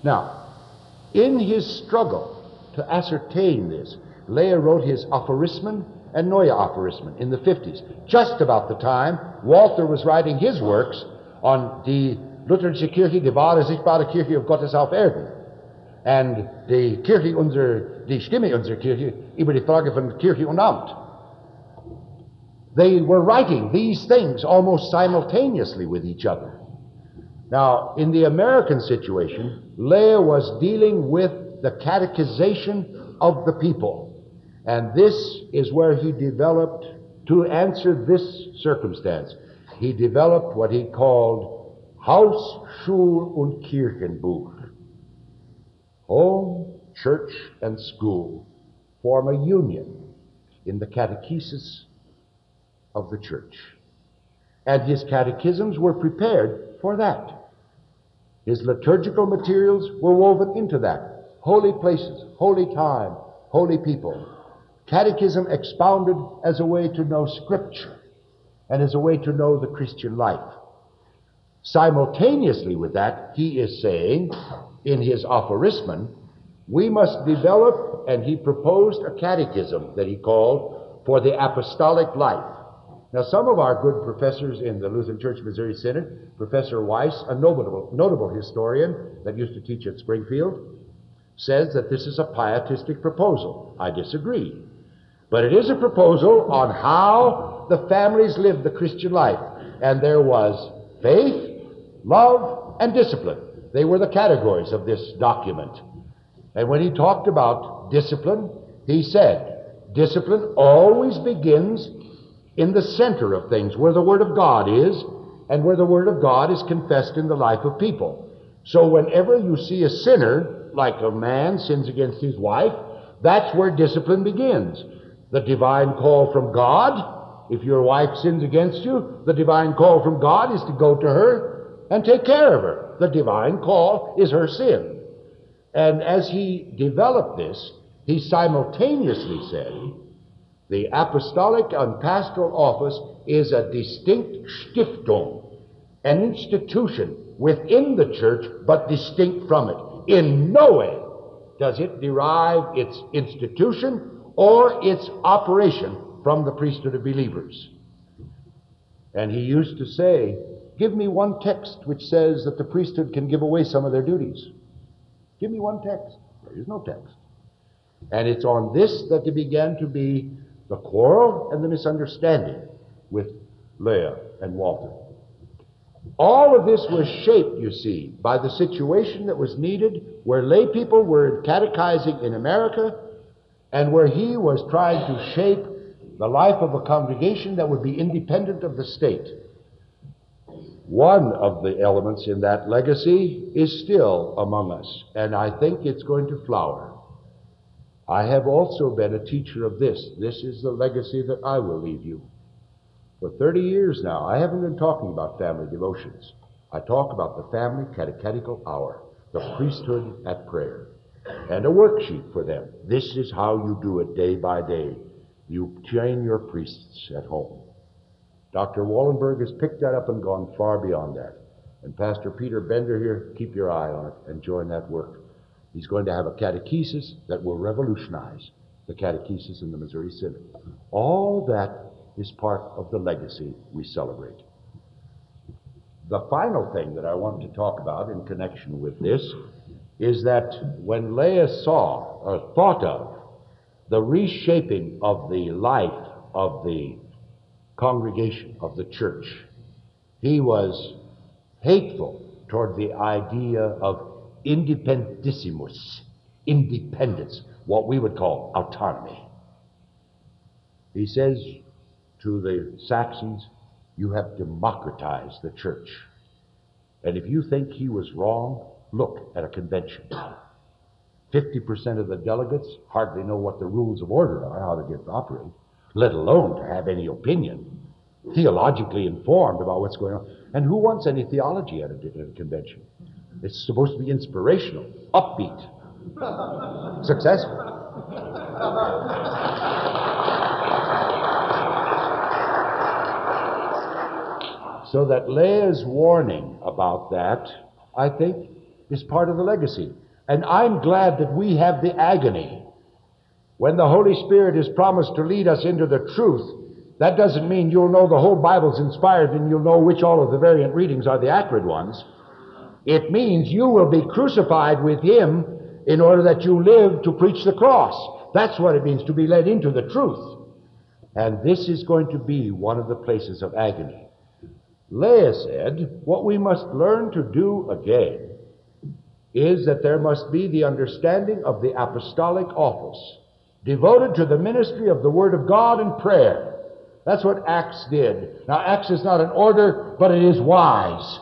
Now, in his struggle to ascertain this, Leah wrote his Aphorismen and Neue Aphorismen in the 50s, just about the time Walther was writing his works on Die Lutherische Kirche, die wahre sichtbare Kirche of Gottes auf Erden, and die Stimme unserer Kirche über die Frage von Kirche und Amt. They were writing these things almost simultaneously with each other. Now, in the American situation, Leah was dealing with the catechization of the people. And this is where he developed, to answer this circumstance, he developed what he called Haus, Schul und Kirchenbuch. Home, church, and school form a union in the catechesis of the church. And his catechisms were prepared for that. His liturgical materials were woven into that. Holy places, holy time, holy people. Catechism expounded as a way to know Scripture and as a way to know the Christian life. Simultaneously with that, he is saying in his Aphorismen, we must develop, and he proposed a catechism that he called for the apostolic life. Now, some of our good professors in the Lutheran Church Missouri Synod, Professor Weiss, a notable historian that used to teach at Springfield, says that this is a pietistic proposal. I disagree. But it is a proposal on how the families lived the Christian life. And there was faith, love, and discipline. They were the categories of this document. And when he talked about discipline, he said, discipline always begins in the center of things, where the Word of God is, and where the Word of God is confessed in the life of people. So whenever you see a sinner, like a man sins against his wife, that's where discipline begins. The divine call from God, if your wife sins against you, the divine call from God is to go to her and take care of her. The divine call is her sin. And as he developed this, he simultaneously said, the apostolic and pastoral office is a distinct Stiftung, an institution within the church, but distinct from it. In no way does it derive its institution or its operation from the priesthood of believers. And he used to say, give me one text which says that the priesthood can give away some of their duties. Give me one text. There is no text. And it's on this that there began to be the quarrel and the misunderstanding with Leah and Walter. All of this was shaped, you see, by the situation that was needed, where lay people were catechizing in America, and where he was trying to shape the life of a congregation that would be independent of the state. One of the elements in that legacy is still among us, and I think it's going to flower. I have also been a teacher of this. This is the legacy that I will leave you. For 30 years now, I haven't been talking about family devotions. I talk about the family catechetical hour, the priesthood at prayer, and a worksheet for them. This is how you do it day by day. You train your priests at home. Dr. Wallenberg has picked that up and gone far beyond that. And Pastor Peter Bender here, keep your eye on it and join that work. He's going to have a catechesis that will revolutionize the catechesis in the Missouri Synod. All that is part of the legacy we celebrate. The final thing that I want to talk about in connection with this is that when Leah saw or thought of the reshaping of the life of the congregation of the church, he was hateful toward the idea of independissimus, independence, what we would call autonomy. He says to the Saxons, you have democratized the church. And if you think he was wrong, look at a convention. 50% of the delegates hardly know what the rules of order are, how they get to operate, let alone to have any opinion, theologically informed about what's going on. And who wants any theology at a convention? It's supposed to be inspirational, upbeat, successful. So that Leah's warning about that, I think, is part of the legacy. And I'm glad that we have the agony. When the Holy Spirit is promised to lead us into the truth, that doesn't mean you'll know the whole Bible's inspired and you'll know which all of the variant readings are the accurate ones. It means you will be crucified with Him in order that you live to preach the cross. That's what it means to be led into the truth. And this is going to be one of the places of agony. Leah said, what we must learn to do again is that there must be the understanding of the apostolic office, devoted to the ministry of the Word of God and prayer. That's what Acts did. Now, Acts is not an order, but it is wise.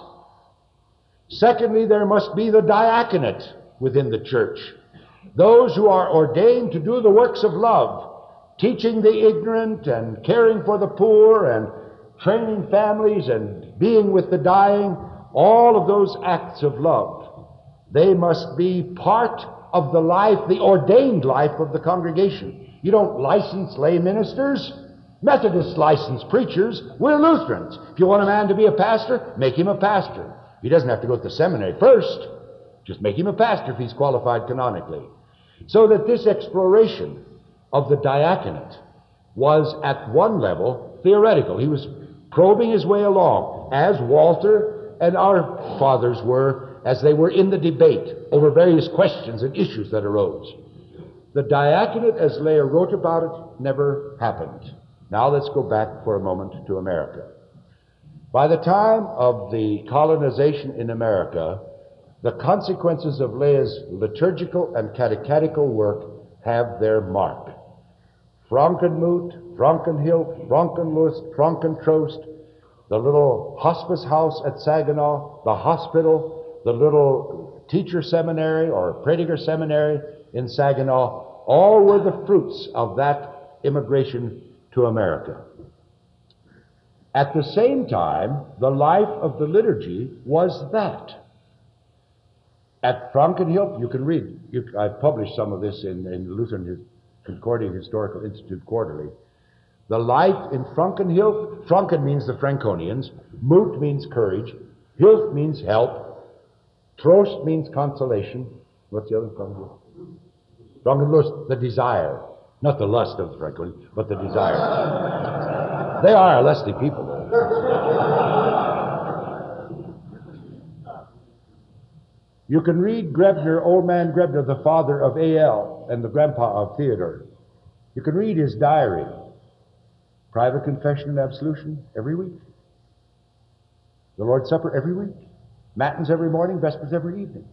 Secondly, there must be the diaconate within the church. Those who are ordained to do the works of love, teaching the ignorant and caring for the poor and training families and being with the dying, all of those acts of love, they must be part of the life, the ordained life of the congregation. You don't license lay ministers. Methodists license preachers. We're Lutherans. If you want a man to be a pastor, make him a pastor. He doesn't have to go to the seminary first. Just make him a pastor if he's qualified canonically. So that this exploration of the diaconate was at one level theoretical. He was probing his way along, as Walther and our fathers were, as they were in the debate over various questions and issues that arose. The diaconate, as Leah wrote about it, never happened. Now let's go back for a moment to America. By the time of the colonization in America, the consequences of Leah's liturgical and catechetical work have their mark. Frankenmuth, Frankenhill, Frankenlust, Frankentrost, the little hospice house at Saginaw, the hospital, the little teacher seminary or Prediger seminary in Saginaw, all were the fruits of that immigration to America. At the same time, the life of the liturgy was that. At Frankenhill, you can read, I've published some of this in Lutheran Concordia Historical Institute Quarterly. The life in Frankenhill, Franken means the Franconians, Mut means courage, Hilf means help, Trost means consolation. What's the other Frankenhill? Frankenlust, the desire. Not the lust of the Franconians, but the desire. They are a lusty people, though. You can read Grebner, old man Grebner, the father of A.L. and the grandpa of Theodore. You can read his diary. Private confession and absolution every week. The Lord's Supper every week. Matins every morning, Vespers every evening.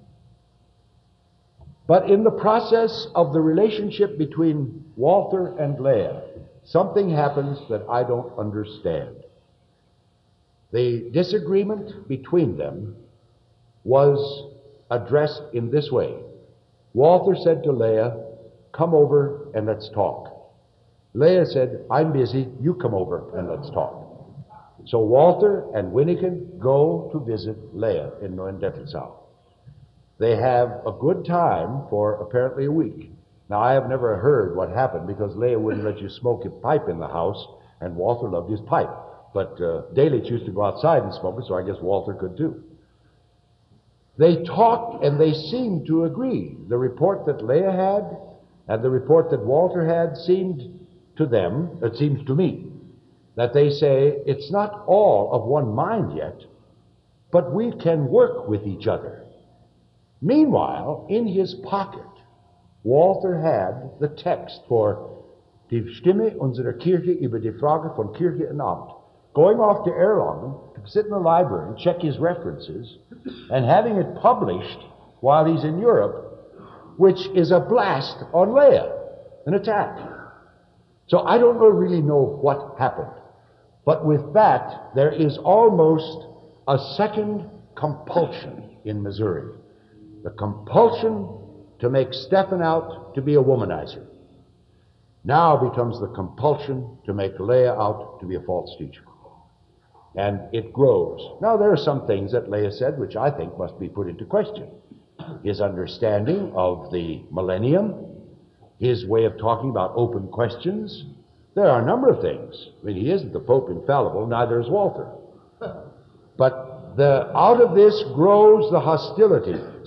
But in the process of the relationship between Walther and Leah, something happens that I don't understand. The disagreement between them was addressed in this way. Walther said to Leah, come over and let's talk. Leah said, I'm busy, you come over and let's talk. So Walther and Winnikin go to visit Leah in Neuendettelsau. They have a good time for apparently a week. Now, I have never heard what happened because Leah wouldn't let you smoke a pipe in the house, and Walther loved his pipe. But Delitzsch used to go outside and smoke it, so I guess Walther could too. They talked and they seemed to agree. The report that Leah had and the report that Walther had seemed to them, it seems to me, that they say it's not all of one mind yet, but we can work with each other. Meanwhile, in his pocket, Walther had the text for Die Stimme unserer Kirche über die Frage von Kirche und Amt. Going off to Erlangen to sit in the library and check his references and having it published while he's in Europe, which is a blast on Leah, an attack. So I don't really know what happened. But with that, there is almost a second compulsion in Missouri. The compulsion to make Stephan out to be a womanizer now becomes the compulsion to make Leah out to be a false teacher. And it grows. Now, there are some things that Leah said which I think must be put into question. His understanding of the millennium, his way of talking about open questions. There are a number of things. I mean, he isn't the Pope infallible, neither is Walther. But out of this grows the hostility.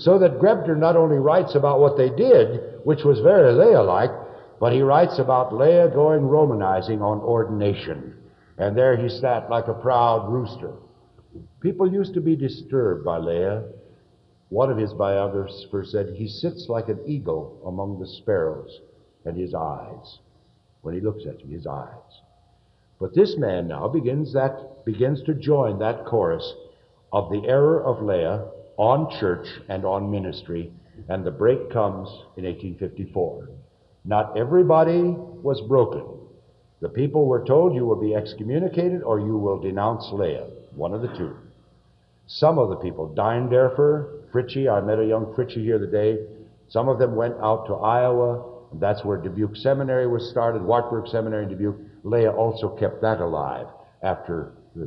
So that Grebner not only writes about what they did, which was very Leah-like, but he writes about Leah going Romanizing on ordination. And there he sat like a proud rooster. People used to be disturbed by Leah. One of his biographers said, he sits like an eagle among the sparrows, and his eyes, when he looks at you, his eyes. But this man now begins to join that chorus of the error of Leah on church and on ministry, and the break comes in 1854. Not everybody was broken. The people were told, you will be excommunicated or you will denounce Leah, one of the two. Some of the people, Deinderfer, Fritchie, I met a young Fritchie here the day. Some of them went out to Iowa, and that's where Dubuque Seminary was started, Wartburg Seminary in Dubuque. Leah also kept that alive after the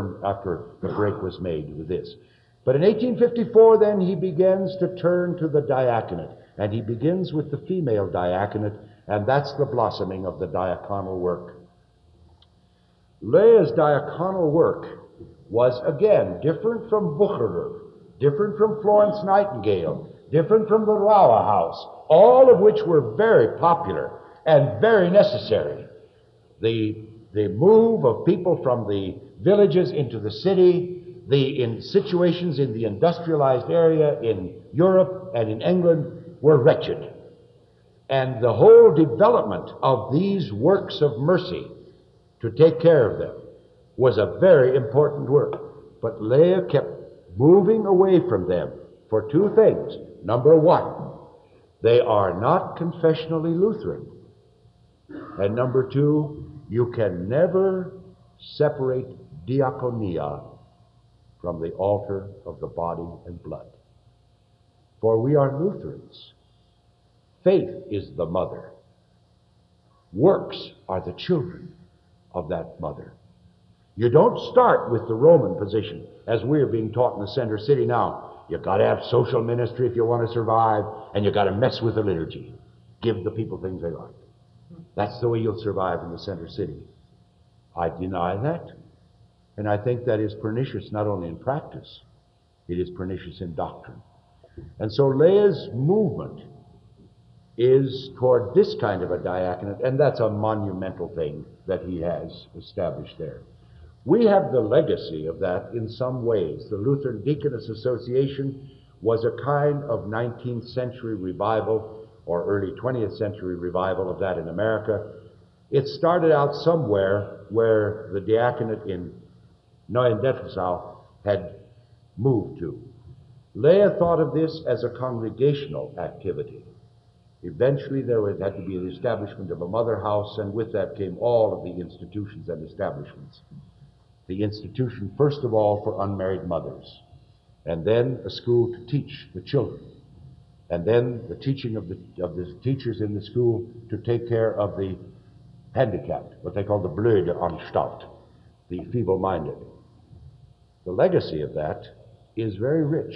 break was made with this. But in 1854, then, he begins to turn to the diaconate, and he begins with the female diaconate, and that's the blossoming of the diaconal work. Leah's diaconal work was, again, different from Bucherer, different from Florence Nightingale, different from the Rowa House, all of which were very popular and very necessary. The move of people from the villages into the city, in situations in the industrialized area in Europe and in England were wretched. And the whole development of these works of mercy to take care of them was a very important work. But Leah kept moving away from them for two things. Number one, they are not confessionally Lutheran. And number two, you can never separate diaconia from the altar of the body and blood. For we are Lutherans. Faith is the mother. Works are the children of that mother. You don't start with the Roman position, as we're being taught in the Center City now. You've got to have social ministry if you want to survive, and you've got to mess with the liturgy. Give the people things they like. That's the way you'll survive in the Center City. I deny that, and I think that is pernicious not only in practice, it is pernicious in doctrine. And so Leah's movement is toward this kind of a diaconate, and that's a monumental thing that he has established there. We have the legacy of that in some ways. The Lutheran Deaconess Association was a kind of 19th century revival or early 20th century revival of that in America. It started out somewhere where the diaconate in Neuendettelsau had moved to. Leah thought of this as a congregational activity. Eventually there had to be the establishment of a mother house, and with that came all of the institutions and establishments. The institution, first of all, for unmarried mothers, and then a school to teach the children, and then the teaching of the teachers in the school to take care of the handicapped, what they call the Blöde Anstalt, the feeble-minded. The legacy of that is very rich.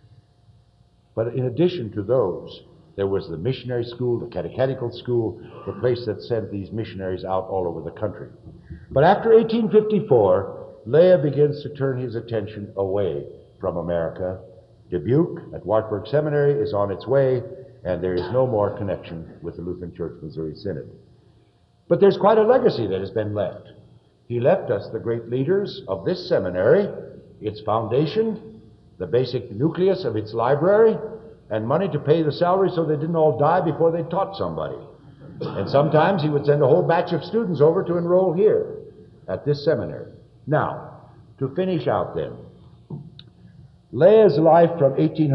But in addition to those, there was the missionary school, the catechetical school, the place that sent these missionaries out all over the country. But after 1854, Leah begins to turn his attention away from America. Dubuque at Wartburg Seminary is on its way, and there is no more connection with the Lutheran Church Missouri Synod. But there's quite a legacy that has been left. He left us the great leaders of this seminary, its foundation, the basic nucleus of its library, and money to pay the salary so they didn't all die before they taught somebody. And sometimes he would send a whole batch of students over to enroll here at this seminary. Now, to finish out then, Leah's life from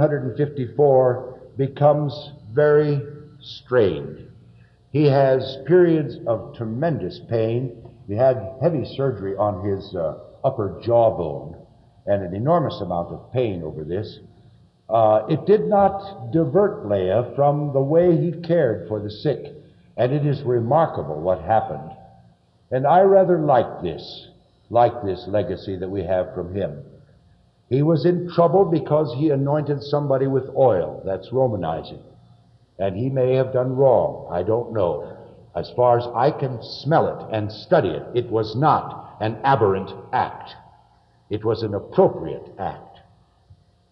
1854 becomes very strained. He has periods of tremendous pain. He had heavy surgery on his upper jawbone and an enormous amount of pain over this. It did not divert Leah from the way he cared for the sick, and it is remarkable what happened. And I rather like this legacy that we have from him. He was in trouble because he anointed somebody with oil. That's Romanizing. And he may have done wrong. I don't know. As far as I can smell it and study it, it was not an aberrant act. It was an appropriate act.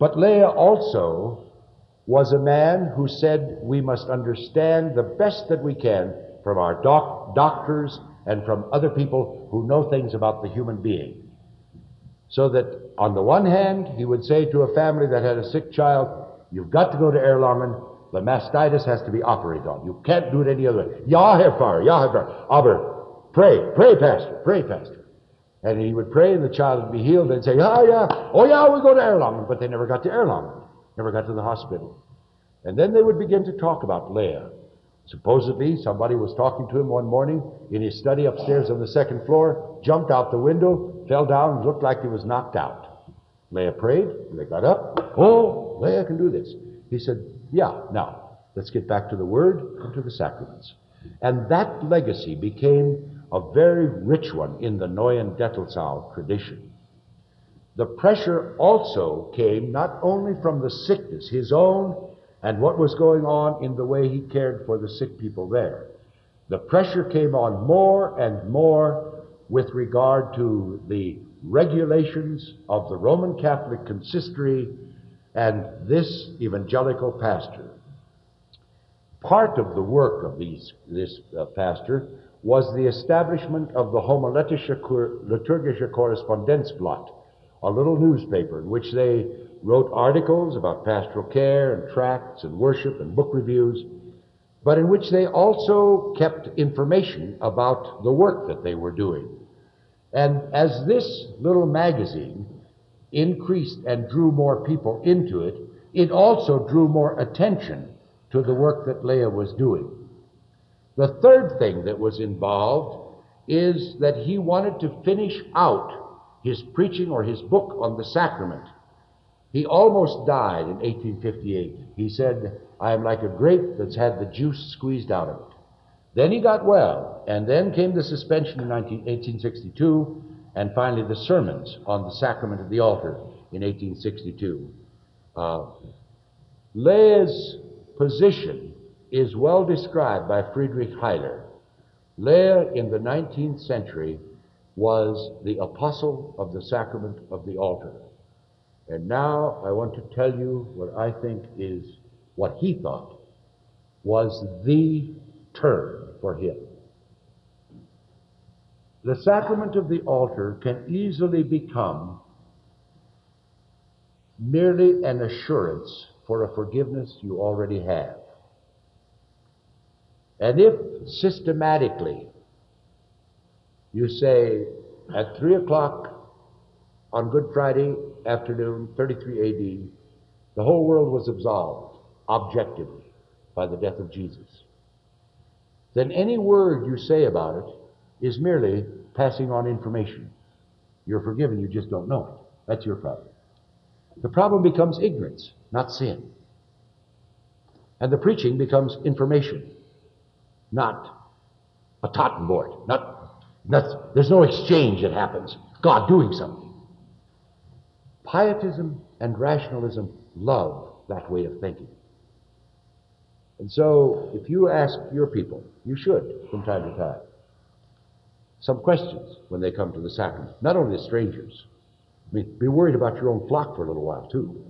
But Leah also was a man who said we must understand the best that we can from our doctors and from other people who know things about the human being. So that on the one hand, he would say to a family that had a sick child, you've got to go to Erlangen. The mastitis has to be operated on. You can't do it any other way. Ja, Herr Pfarrer, ja, Herr Pfarrer. Aber pray, Pastor, pray, Pastor. And he would pray and the child would be healed. They'd say, oh yeah, we go to Erlangen. But they never got to Erlangen, never got to the hospital. And then they would begin to talk about Leah. Supposedly, somebody was talking to him one morning in his study upstairs on the second floor, jumped out the window, fell down, and looked like he was knocked out. Leah prayed, and they got up. Oh, Leah can do this. He said, yeah, now, let's get back to the Word and to the sacraments. And that legacy became a very rich one in the Neuen Dettelzau tradition. The pressure also came not only from the sickness, his own, and what was going on in the way he cared for the sick people there. The pressure came on more and more with regard to the regulations of the Roman Catholic consistory and this evangelical pastor. Part of the work of this pastor was the establishment of the Homiletische Liturgische Korrespondenzblatt, a little newspaper in which they wrote articles about pastoral care and tracts and worship and book reviews, but in which they also kept information about the work that they were doing. And as this little magazine increased and drew more people into it, it also drew more attention to the work that Leah was doing. The third thing that was involved is that he wanted to finish out his preaching or his book on the sacrament. He almost died in 1858. He said, I am like a grape that's had the juice squeezed out of it. Then he got well, and then came the suspension in 1862, and finally the sermons on the sacrament of the altar in 1862. Leah's position is well described by Friedrich Heiler. Leah in the 19th century was the apostle of the sacrament of the altar. And now I want to tell you what I think is what he thought was the turn for him. The sacrament of the altar can easily become merely an assurance for a forgiveness you already have. And if systematically you say at 3 o'clock on Good Friday afternoon, 33 AD, the whole world was absolved objectively by the death of Jesus, then any word you say about it is merely passing on information. You're forgiven, you just don't know it. That's your problem. The problem becomes ignorance, not sin. And the preaching becomes information, not a Tottenboard. There's no exchange that happens. God doing something. Pietism and rationalism love that way of thinking. And so, if you ask your people, you should, from time to time, some questions when they come to the sacrament, not only the strangers. I mean, be worried about your own flock for a little while, too.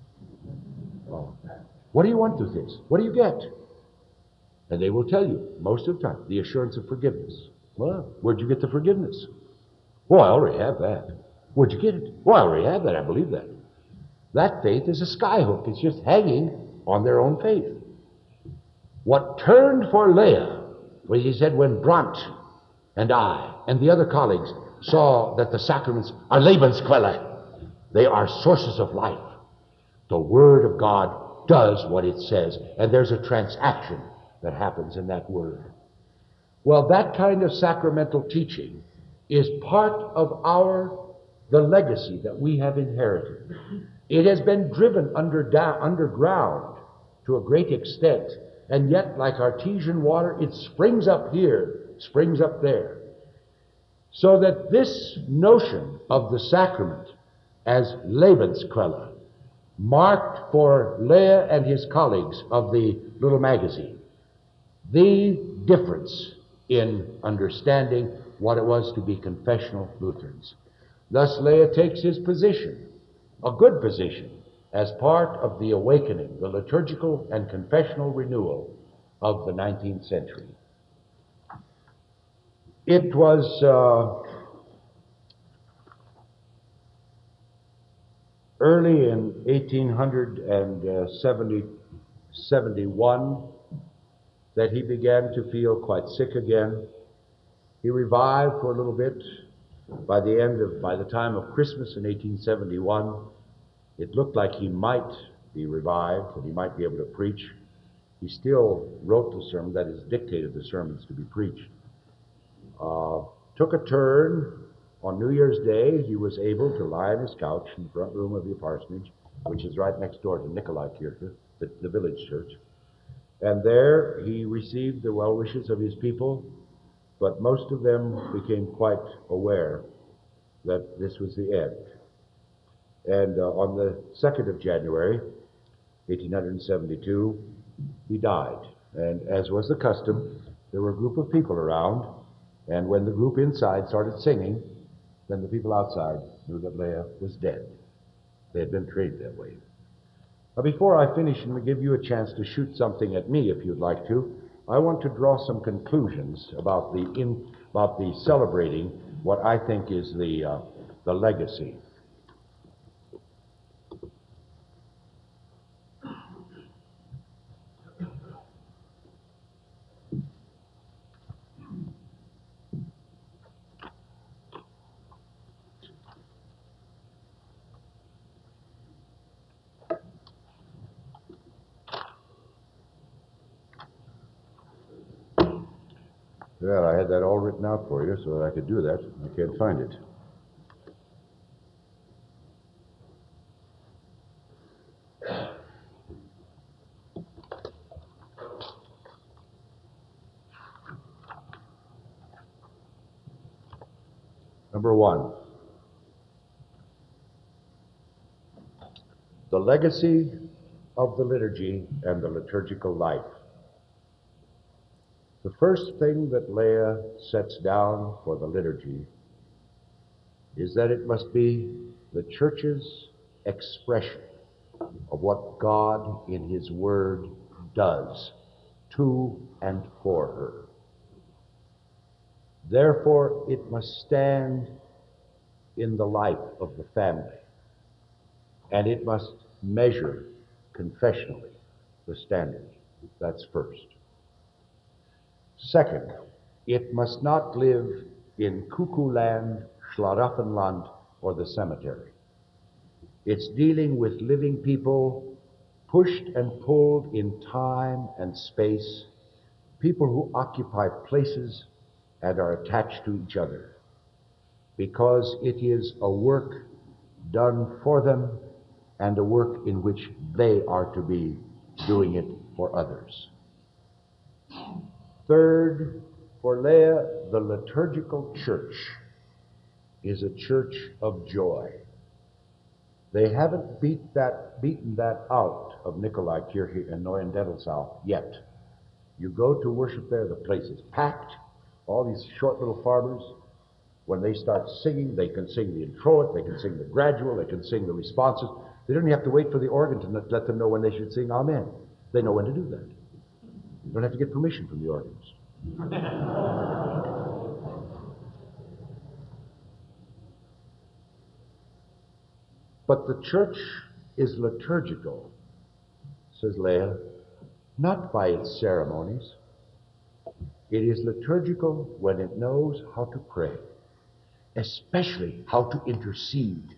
What do you want with this? What do you get? And they will tell you, most of the time, the assurance of forgiveness. Well, where'd you get the forgiveness? Well, I already have that. Where'd you get it? Well, I already have that. I believe that. That faith is a skyhook. It's just hanging on their own faith. What turned for Leah was, he said, when Brandt and I and the other colleagues saw that the sacraments are Lebensquelle. They are sources of life. The Word of God does what it says, and there's a transaction that happens in that Word. Well, that kind of sacramental teaching is part of the legacy that we have inherited. It has been driven underground to a great extent, and yet, like artesian water, it springs up here, springs up there. So that this notion of the sacrament as Lebensquelle marked for Leah and his colleagues of the little magazine the difference in understanding what it was to be confessional Lutherans. Thus Leah takes his position, a good position, as part of the awakening, the liturgical and confessional renewal of the 19th century. It was early in 1871 that he began to feel quite sick again. He revived for a little bit. By the time of Christmas in 1871, it looked like he might be revived and he might be able to preach. He still wrote the sermon, that is, dictated the sermons to be preached. Took a turn. On New Year's Day, he was able to lie on his couch in the front room of the parsonage, which is right next door to Nikolaikirche, the village church. And there he received the well wishes of his people, but most of them became quite aware that this was the end. And on the 2nd of January, 1872, he died. And as was the custom, there were a group of people around, and when the group inside started singing, then the people outside knew that Leah was dead. They had been trained that way. Now, before I finish and give you a chance to shoot something at me, if you'd like to, I want to draw some conclusions about the celebrating what I think is the legacy. Well, I had that all written out for you so that I could do that. I can't find it. Number one, the legacy of the liturgy and the liturgical life. The first thing that Leah sets down for the liturgy is that it must be the church's expression of what God in His Word does to and for her. Therefore, it must stand in the life of the family, and it must measure confessionally the standard. That's first. Second, it must not live in cuckoo land, Schlaraffenland, or the cemetery. It's dealing with living people, pushed and pulled in time and space, people who occupy places and are attached to each other, because it is a work done for them and a work in which they are to be doing it for others. Third, for Leah, the liturgical church is a church of joy. They haven't beaten that out of Nikolaikirche and Neuendettelsau yet. You go to worship there, the place is packed. All these short little farmers, when they start singing, they can sing the introit, they can sing the gradual, they can sing the responses. They don't have to wait for the organ to let them know when they should sing Amen. They know when to do that. You don't have to get permission from the organs. But the church is liturgical, says Leah, not by its ceremonies. It is liturgical when it knows how to pray, especially how to intercede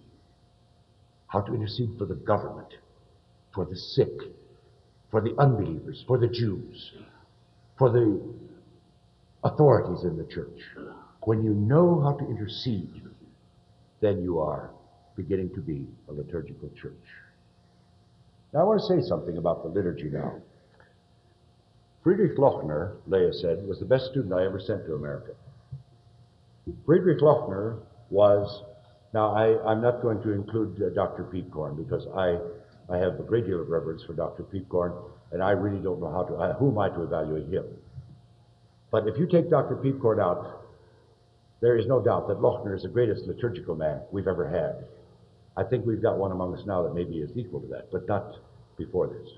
for the government, for the sick, for the unbelievers, for the Jews, for the authorities in the church. When you know how to intercede, then you are beginning to be a liturgical church. Now I want to say something about the liturgy now. Friedrich Lochner, Leah said, was the best student I ever sent to America. Friedrich Lochner was, now I'm not going to include Dr. Piepkorn, because I have a great deal of reverence for Dr. Piepkorn, and I really don't know who am I to evaluate him. But if you take Dr. Piepkorn out, there is no doubt that Lochner is the greatest liturgical man we've ever had. I think we've got one among us now that maybe is equal to that, but not before this.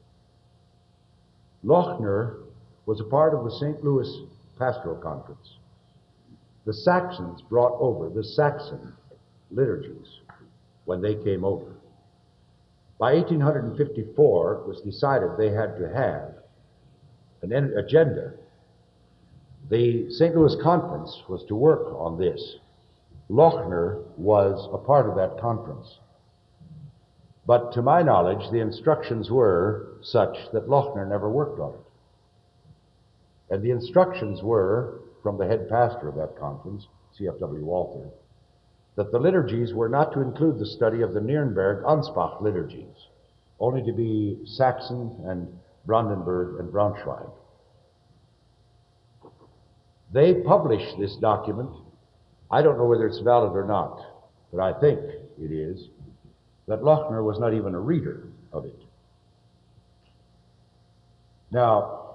Lochner was a part of the St. Louis Pastoral Conference. The Saxons brought over the Saxon liturgies when they came over. By 1854, it was decided they had to have an agenda. The St. Louis Conference was to work on this. Lochner was a part of that conference. But to my knowledge, the instructions were such that Lochner never worked on it. And the instructions were, from the head pastor of that conference, C.F.W. Walther, that the liturgies were not to include the study of the Nuremberg Ansbach liturgies, only to be Saxon and Brandenburg and Braunschweig. They published this document. I don't know whether it's valid or not, but I think it is, that Lochner was not even a reader of it. Now,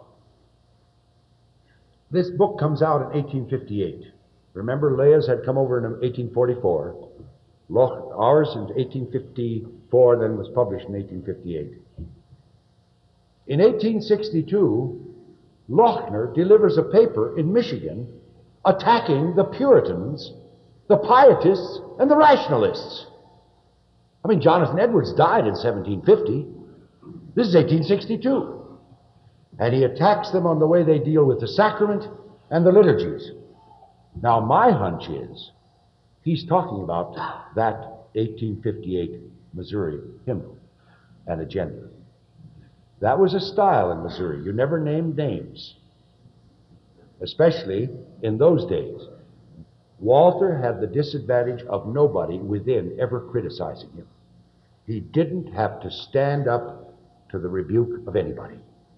this book comes out in 1858. Remember, Leah's had come over in 1844. Ours in 1854, then was published in 1858. In 1862, Lochner delivers a paper in Michigan attacking the Puritans, the Pietists, and the Rationalists. I mean, Jonathan Edwards died in 1750. This is 1862. And he attacks them on the way they deal with the sacrament and the liturgies. Now, my hunch is he's talking about that 1858 Missouri hymnal and agenda. That was a style in Missouri. You never named names, especially in those days. Walther had the disadvantage of nobody within ever criticizing him. He didn't have to stand up to the rebuke of anybody.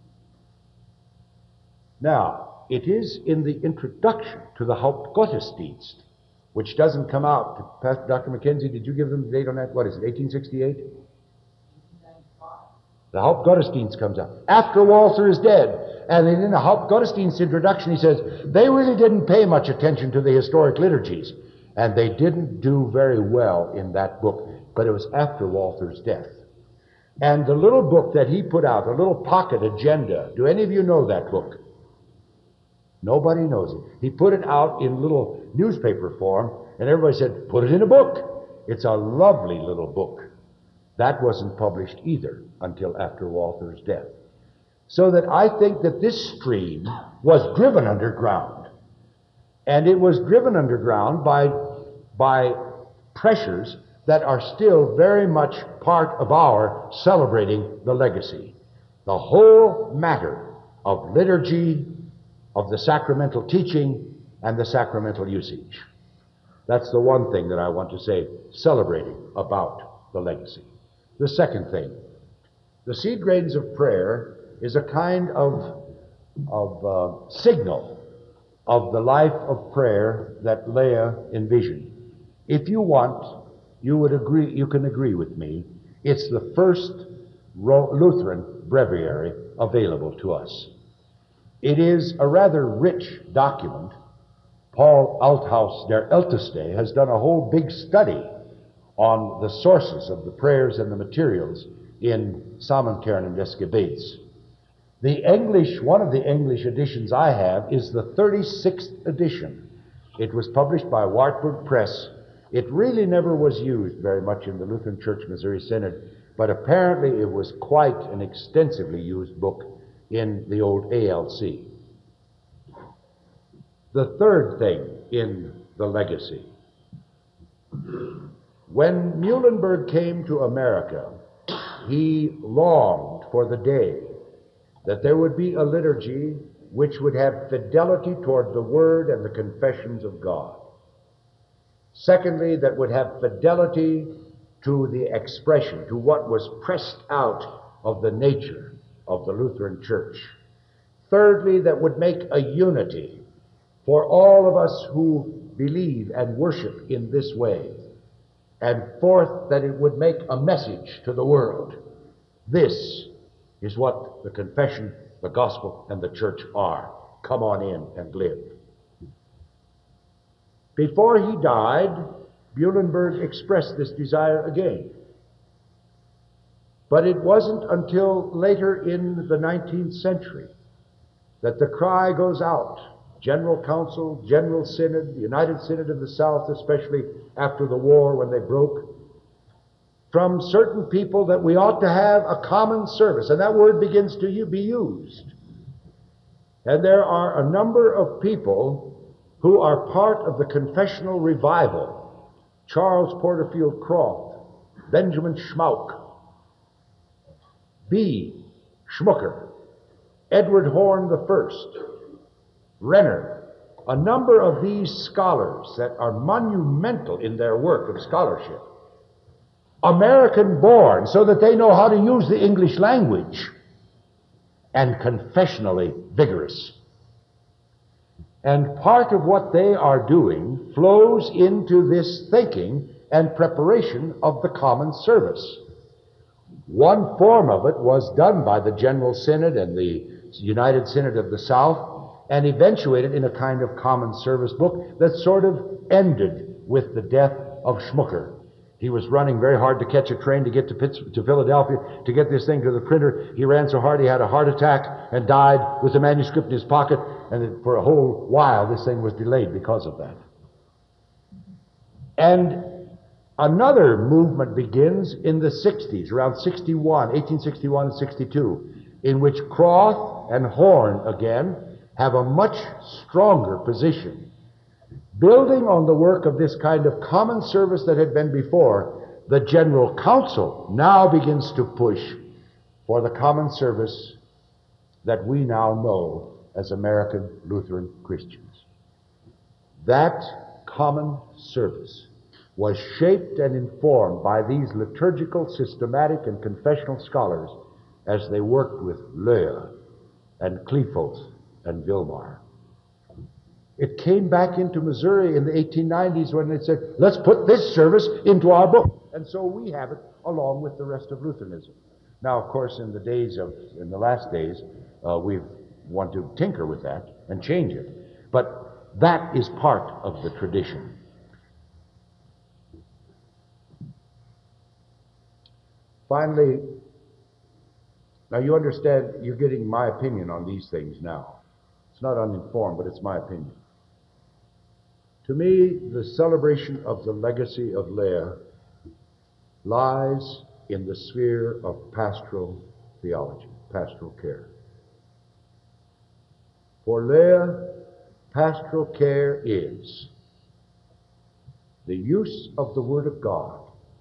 Now, it is in the introduction to the Hauptgottesdienst, which doesn't come out. Dr. Mackenzie, did you give them the date on that? What is it, 1868? The Hauptgottesdienst comes out after Walther is dead. And in the Hauptgottesdienst introduction, he says, they really didn't pay much attention to the historic liturgies. And they didn't do very well in that book. But it was after Walther's death. And the little book that he put out, a little pocket agenda, do any of you know that book? Nobody knows it. He put it out in little newspaper form, and everybody said, put it in a book. It's a lovely little book. That wasn't published either until after Walther's death. So that I think that this stream was driven underground. And it was driven underground by pressures that are still very much part of our celebrating the legacy. The whole matter of liturgy, of the sacramental teaching, and the sacramental usage. That's the one thing that I want to say, celebrating about the legacy. The second thing, the seed grains of prayer is a kind of signal of the life of prayer that Leah envisioned. If you want, you can agree with me, it's the first Lutheran breviary available to us. It is a rather rich document. Paul Althaus, der Älteste, has done a whole big study on the sources of the prayers and the materials in Samenkern des Gebets. One of the English editions I have is the 36th edition. It was published by Wartburg Press. It really never was used very much in the Lutheran Church Missouri Synod, but apparently it was quite an extensively used book in the old ALC. The third thing in the legacy. When Muhlenberg came to America, he longed for the day that there would be a liturgy which would have fidelity toward the Word and the confessions of God. Secondly, that would have fidelity to the expression, to what was pressed out of the nature of the Lutheran Church. Thirdly, that would make a unity for all of us who believe and worship in this way. And fourth, that it would make a message to the world. This is what the confession, the gospel, and the church are. Come on in and live. Before he died, Muhlenberg expressed this desire again. But it wasn't until later in the 19th century that the cry goes out. General Council, General Synod, the United Synod of the South, especially after the war when they broke, from certain people that we ought to have a common service. And that word begins to be used. And there are a number of people who are part of the confessional revival. Charles Porterfield Croft, Benjamin Schmauk, B. Schmucker, Edward Horne I, Renner, a number of these scholars that are monumental in their work of scholarship, American born, so that they know how to use the English language, and confessionally vigorous. And part of what they are doing flows into this thinking and preparation of the common service. One form of it was done by the General Synod and the United Synod of the South, and eventuated in a kind of common service book that sort of ended with the death of Schmucker. He was running very hard to catch a train to get to Philadelphia to get this thing to the printer. He ran so hard he had a heart attack and died with the manuscript in his pocket, and for a whole while this thing was delayed because of that. And another movement begins in the 60s, around 1861 and 62, in which Croft and Horne again have a much stronger position. Building on the work of this kind of common service that had been before, the General Council now begins to push for the common service that we now know as American Lutheran Christians. That common service was shaped and informed by these liturgical, systematic, and confessional scholars as they worked with Löhe and Qliphoth and Wilmar. It came back into Missouri in the 1890s when they said, let's put this service into our book. And so we have it along with the rest of Lutheranism. Now, of course, in the last days, we want to tinker with that and change it. But that is part of the tradition. Finally, now you understand, you're getting my opinion on these things now. It's not uninformed, but it's my opinion. To me, the celebration of the legacy of Löhe lies in the sphere of pastoral theology, pastoral care. For Löhe, pastoral care is the use of the Word of God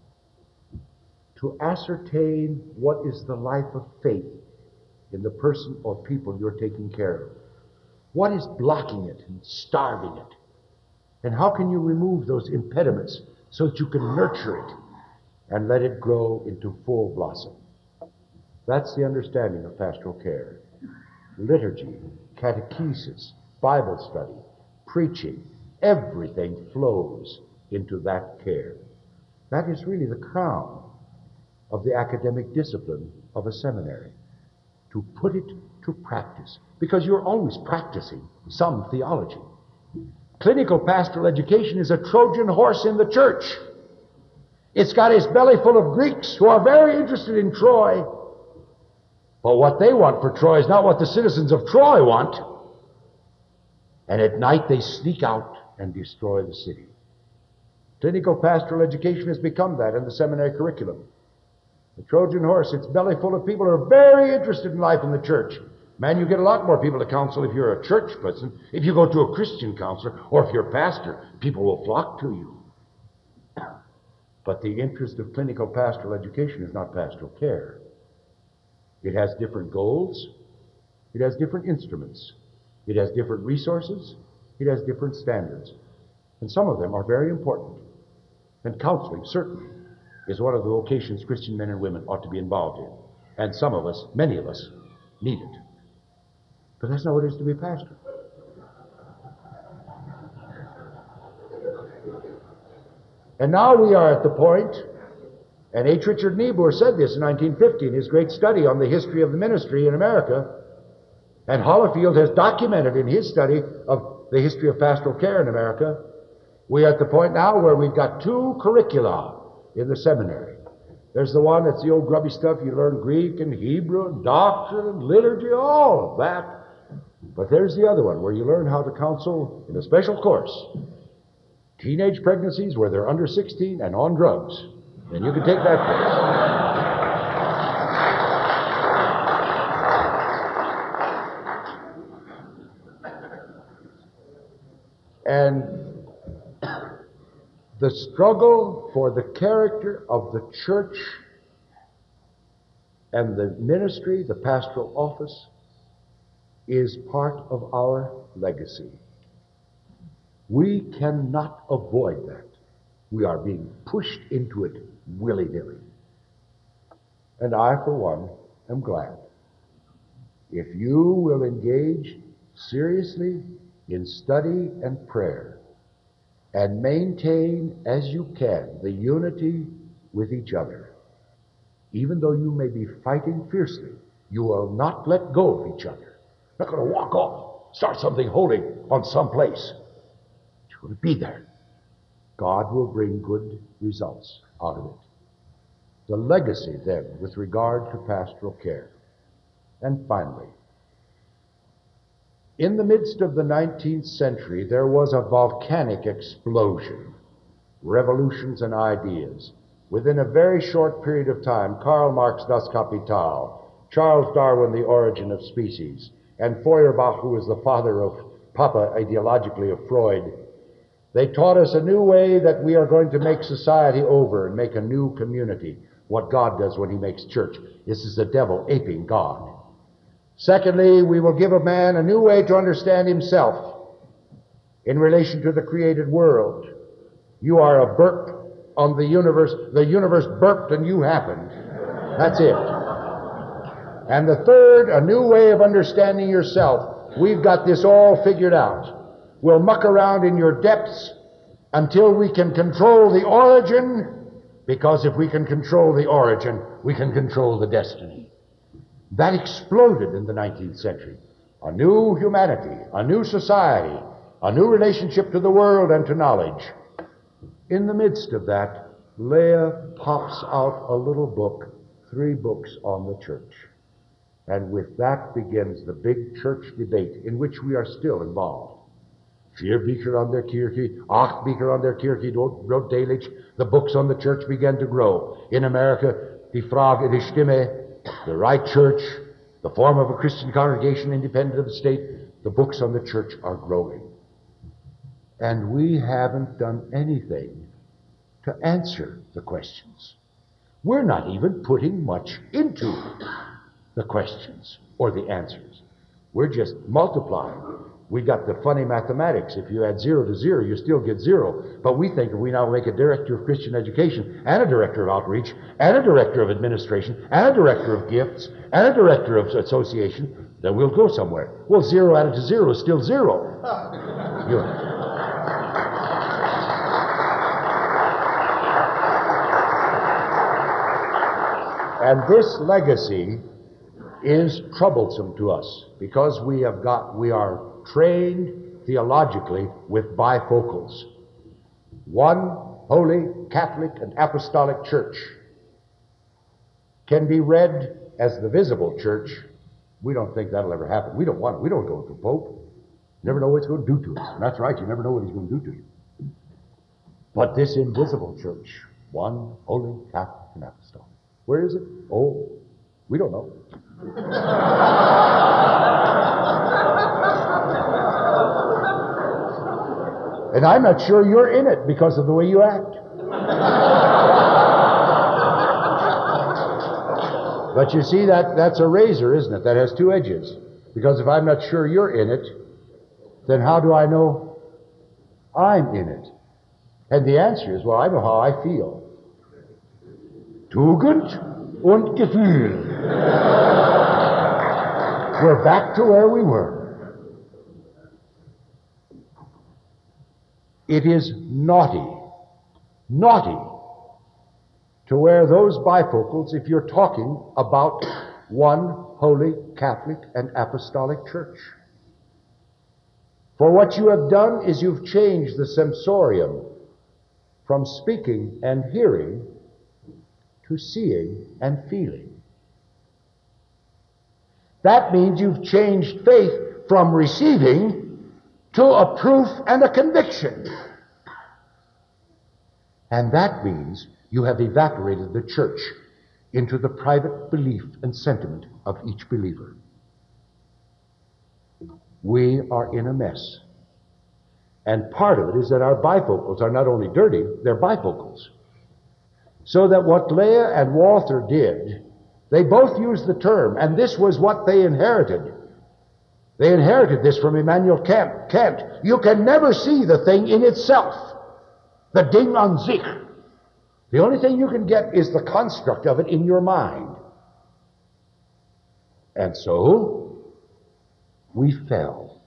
to ascertain what is the life of faith in the person or people you're taking care of. What is blocking it and starving it? And how can you remove those impediments so that you can nurture it and let it grow into full blossom? That's the understanding of pastoral care. Liturgy, catechesis, Bible study, preaching, everything flows into that care. That is really the crown of the academic discipline of a seminary, to put it to practice, because you're always practicing some theology. Clinical pastoral education is a Trojan horse in the church. It's got its belly full of Greeks who are very interested in Troy, but what they want for Troy is not what the citizens of Troy want. And at night they sneak out and destroy the city. Clinical pastoral education has become that in the seminary curriculum. The Trojan horse, its belly full of people who are very interested in life in the church. Man, you get a lot more people to counsel if you're a church person. If you go to a Christian counselor, or if you're a pastor, people will flock to you. But the interest of clinical pastoral education is not pastoral care. It has different goals. It has different instruments. It has different resources. It has different standards. And some of them are very important. And counseling, certainly, is one of the vocations Christian men and women ought to be involved in. And some of us, many of us, need it. But that's not what it is to be a pastor. And now we are at the point, and H. Richard Niebuhr said this in 1950 in his great study on the history of the ministry in America, and Hollifield has documented in his study of the history of pastoral care in America, We are at the point now where we've got two curricula in the seminary. There's the one that's the old grubby stuff. You learn Greek and Hebrew and doctrine and liturgy, all of that. But there's the other one where you learn how to counsel in a special course teenage pregnancies where they're under 16 and on drugs. And you can take that course. And the struggle for the character of the church and the ministry, the pastoral office, is part of our legacy. We cannot avoid that. We are being pushed into it willy-nilly. And I, for one, am glad. If you will engage seriously in study and prayer, and maintain as you can the unity with each other, even though you may be fighting fiercely, you will not let go of each other. You're not going to walk off, start something holy on some place. You're going to be there. God will bring good results out of it. The legacy, then, with regard to pastoral care. And finally, in the midst of the 19th century, there was a volcanic explosion, revolutions and ideas. Within a very short period of time, Karl Marx, Das Kapital, Charles Darwin, The Origin of Species, and Feuerbach, who was the father of Papa ideologically of Freud, they taught us a new way that we are going to make society over and make a new community. What God does when he makes church. This is the devil aping God. Secondly, we will give a man a new way to understand himself in relation to the created world. You are a burp on the universe burped and you happened. That's it. And the third, a new way of understanding yourself. We've got this all figured out. We'll muck around in your depths until we can control the origin, because if we can control the origin, we can control the destiny. That exploded in the 19th century. A new humanity, a new society, a new relationship to the world and to knowledge. In the midst of that, Leah pops out a little book, 3 books on the church. And with that begins the big church debate in which we are still involved. 4 Bücher an der Kirche, 8 Bücher an der Kirche, wrote Delitzsch. The books on the church began to grow. In America, die Frage, die Stimme, the right church, the form of a Christian congregation independent of the state, the books on the church are growing. And we haven't done anything to answer the questions. We're not even putting much into the questions or the answers. We're just multiplying. We got the funny mathematics. If you add 0 to 0, you still get 0. But we think if we now make a director of Christian education, and a director of outreach, and a director of administration, and a director of gifts, and a director of association, then we'll go somewhere. Well, 0 added to 0 is still 0. And this legacy is troublesome to us because we are trained theologically with bifocals. One holy Catholic and Apostolic Church can be read as the visible church. We don't think that'll ever happen. We don't want it. We don't go to the Pope. You never know what he's going to do to us. And that's right, you never know what he's going to do to you. But this invisible church, one holy Catholic and Apostolic. Where is it? Oh, we don't know. And I'm not sure you're in it because of the way you act. But you see, that's a razor, isn't it? That has 2 edges. Because if I'm not sure you're in it, then how do I know I'm in it? And the answer is, well, I know how I feel. Tugend und Gefühl. We're back to where we were. It is naughty to wear those bifocals if you're talking about one holy Catholic and Apostolic Church. For what you have done is you've changed the sensorium from speaking and hearing to seeing and feeling. That means you've changed faith from receiving to a proof and a conviction. And that means you have evaporated the church into the private belief and sentiment of each believer. We are in a mess. And part of it is that our bifocals are not only dirty, they're bifocals. So that what Leah and Walther did, they both used the term, and this was what they inherited. They inherited this from Immanuel Kant. You can never see the thing in itself, the Ding an sich. The only thing you can get is the construct of it in your mind. And so, we fell.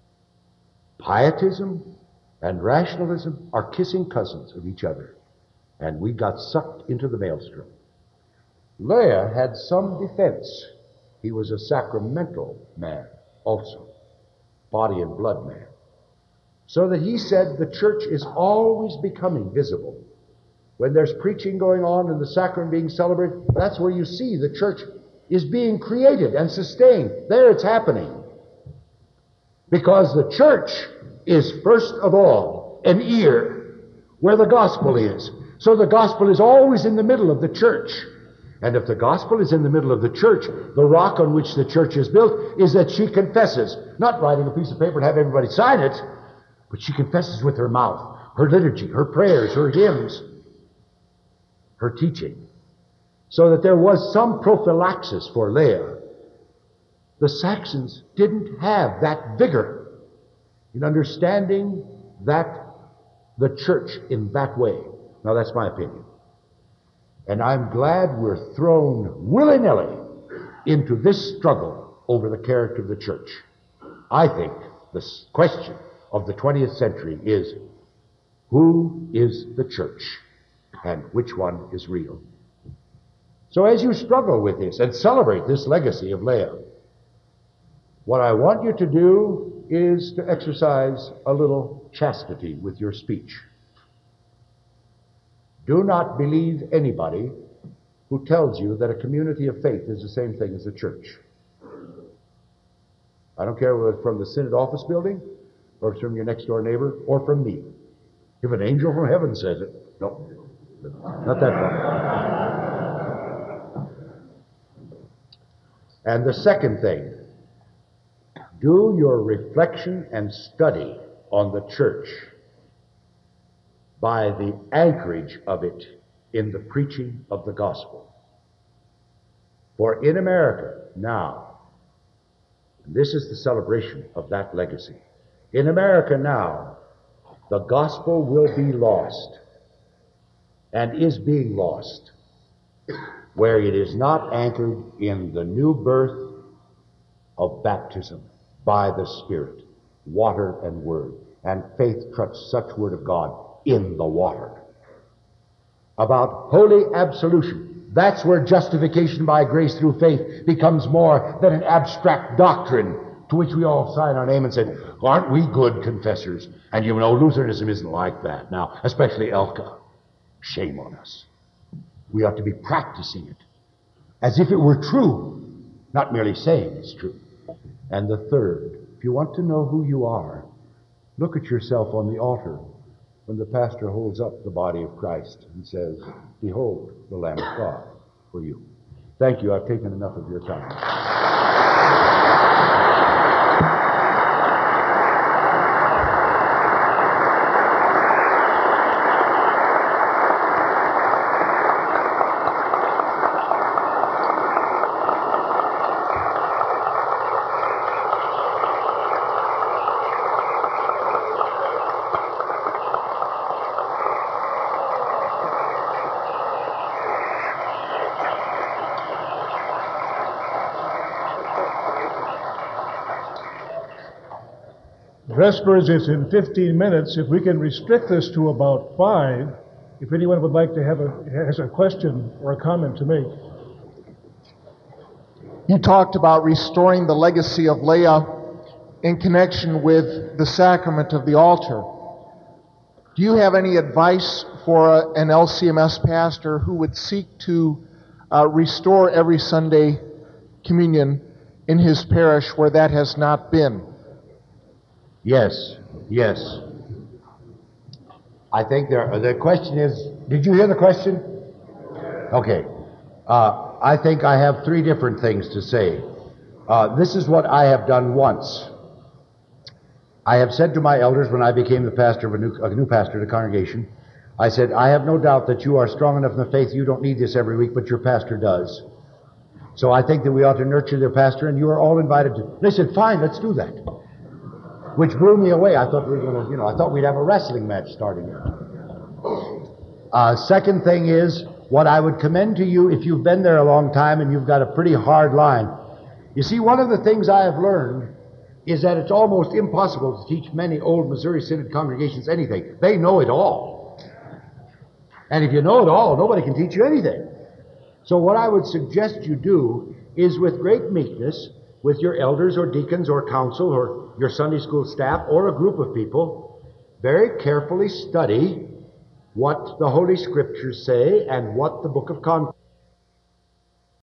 Pietism and rationalism are kissing cousins of each other, and we got sucked into the maelstrom. Leah had some defense. He was a sacramental man also, body and blood man. So that he said the church is always becoming visible. When there's preaching going on and the sacrament being celebrated, that's where you see the church is being created and sustained. There it's happening. Because the church is first of all an ear where the gospel is. So the gospel is always in the middle of the church. And if the gospel is in the middle of the church, the rock on which the church is built is that she confesses, not writing a piece of paper and have everybody sign it, but she confesses with her mouth, her liturgy, her prayers, her hymns, her teaching. So that there was some prophylaxis for Leah. The Saxons didn't have that vigor in understanding that the church in that way. Now that's my opinion. And I'm glad we're thrown willy-nilly into this struggle over the character of the church. I think the question of the 20th century is, who is the church and which one is real? So as you struggle with this and celebrate this legacy of Leah, what I want you to do is to exercise a little chastity with your speech. Do not believe anybody who tells you that a community of faith is the same thing as a church. I don't care whether it's from the Synod office building, or it's from your next door neighbor, or from me. If an angel from heaven says it, no, not that one. And the second thing, do your reflection and study on the church by the anchorage of it in the preaching of the gospel. For in America now, and this is the celebration of that legacy, in America now, the gospel will be lost and is being lost where it is not anchored in the new birth of baptism by the Spirit, water and word, and faith trusts such word of God in the water. About holy absolution, that's where justification by grace through faith becomes more than an abstract doctrine to which we all sign our name and say, aren't we good confessors? And you know, Lutheranism isn't like that now, especially Elka. Shame on us. We ought to be practicing it as if it were true, not merely saying it's true. And the third, if you want to know who you are, look at yourself on the altar when the pastor holds up the body of Christ and says, behold, the Lamb of God for you. Thank you. I've taken enough of your time. Vespers is in 15 minutes. If we can restrict this to about 5, if anyone would like to has a question or a comment to make. You talked about restoring the legacy of Leah. in connection with the sacrament of the altar. Do you have any advice for an LCMS pastor who would seek to restore every Sunday communion in his parish where that has not been? Yes, yes. I think the question is, did you hear the question? Okay. I think I have three different things to say. This is what I have done once. I have said to my elders when I became the pastor of a new pastor to the congregation, I said, I have no doubt that you are strong enough in the faith, you don't need this every week, but your pastor does. So I think that we ought to nurture their pastor, and you are all invited to. They said, fine, let's do that. Which blew me away. I thought we were going to, I thought we'd have a wrestling match starting here. Second thing is, what I would commend to you, if you've been there a long time and you've got a pretty hard line. You see, one of the things I have learned is that it's almost impossible to teach many old Missouri Synod congregations anything. They know it all. And if you know it all, nobody can teach you anything. So what I would suggest you do is, with great meekness, with your elders or deacons or council or your Sunday school staff or a group of people, very carefully study what the Holy Scriptures say and what the Book of Concord